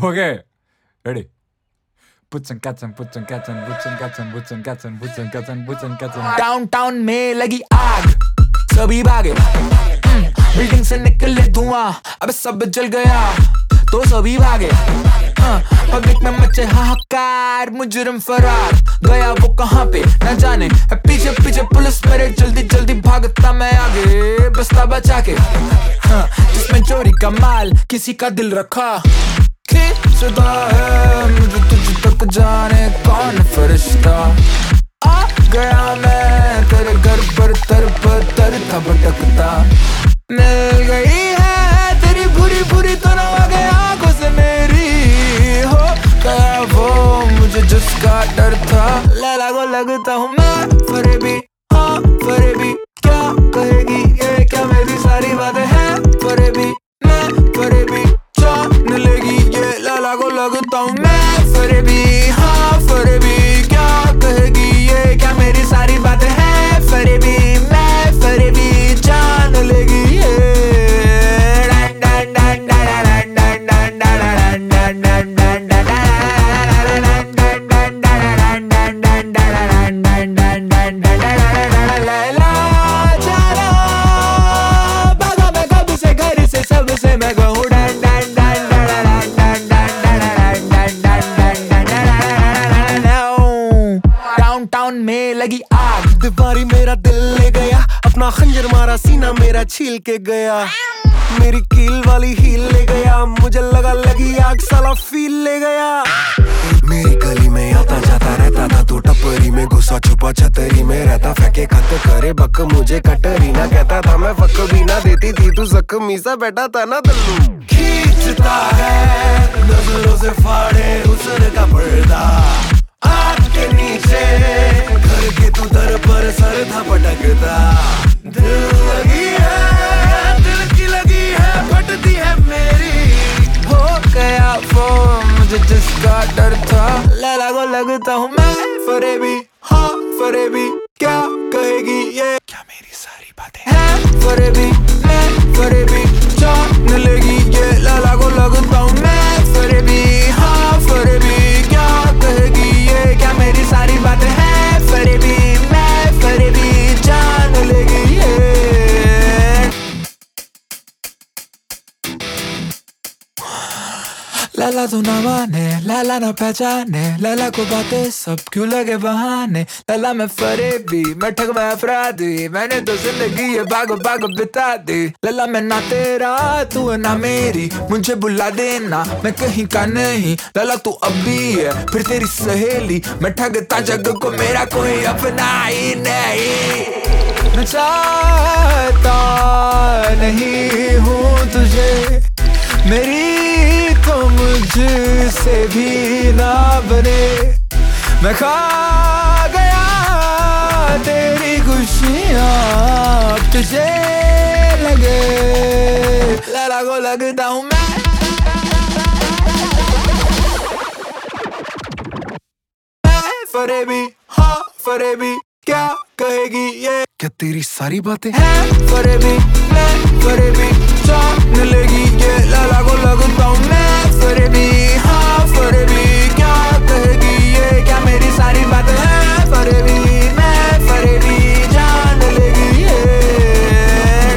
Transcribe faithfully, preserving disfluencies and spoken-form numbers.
Okay, ready. Putzen katzen, putzen katzen, putzen katzen, putzen katzen, putzen katzen, putzen katzen. Downtown में लगी आग, सभी भागे, बिल्डिंग से निकले धुआं, अब सब जल गया तो सभी भागे। पब्लिक में मचे हाहाकार, मुजरिम फरार, गया वो कहाँ पे न जाने, पीछे पीछे पुलिस मेरे, जल्दी जल्दी भागता मैं आगे, बस्ता बचा के। जिसमें चोरी का माल किसी का दिल रखा, खींचता है मुझे तुझ तक जाने कौन फरिश्ता। आ गया मैं तेरे घर पर तर पत्थर था भटकता, मिल गई है तेरी बुरी बुरी तरह आगे आंखों से मेरी, हो गया वो मुझे जिसका डर था। लैला को लगता हूँ मैं फरेबी, हाँ फरेबी, क्या कहेगी ये, क्या मेरी सारी बातें हैं फरेबी, मैं फरेबी, जान लेगी ये। लैला को लगता हूँ मैं फरेबी, हाँ फरेबी, क्या कहेगी ये, क्या मेरी सारी बातें हैं फरेबी, मैं फरेबी, जान लेगी ये। में लगी आग, दीवारी मेरा दिल ले गया, अपना खंजर मारा सीना मेरा छील के गया, मेरी कील वाली हील ले गया, मुझे लगा लगी आग साला फील ले गया। मेरी गली में आता जाता रहता था तो टपरी में घुसा छुपा छतरी में रहता, फेंके खत करे बक मुझे कटरी ना कहता था मैं, फक भी ना देती थी तू जख्मी सा बैठा था ना दल्लू। खींचता है नजरों से फाड़े उसर का पर्दा, आग के नीचे घर के तू दर पर सर था पटकता, दिल लगी है दिल की लगी है फटती है मेरी, हो गया वो मुझे जिसका डर था। लैला को लगता हूँ मैं फरेबी, हाँ फरेबी, क्या कहेगी ये, क्या मेरी सारी बातें हैं फरेबी, मैं फरेबी, जान लेगी ये। लैला को लगता हूँ मैं फरेबी, हाँ फरेबी, क्या कहेगी ये, क्या मेरी सारी बातें हैं फरेबी, मैं फरेबी, जान लेगी ये। लैला तो ना माने, लैला ना पहचाने, लैला को बातें सब क्यों लगे बहाने। लैला मैं फरेबी, मैं ठग मैं अपराधी, मैंने तो जिंदगी ये भाग भाग बिता दी। लैला मैं ना तेरा तू है ना मेरी, मुझे बुला देना मैं कहीं का नहीं। लैला तू अभी है फिर तेरी सहेली, मैं ठगता जग को मेरा कोई अपना ही नहीं। मैं चाहता नहीं हूँ तुझे, मेरी तो मुझसे भी ना बने, मैं खा गया तेरी खुशियाँ अब तुझे लगे। लैला को लगता हूँ मैं मैं फरेबी, हाँ फरेबी, क्या कहेगी ये, क्या तेरी सारी बातें हैं फरेबी, मैं फरेबी।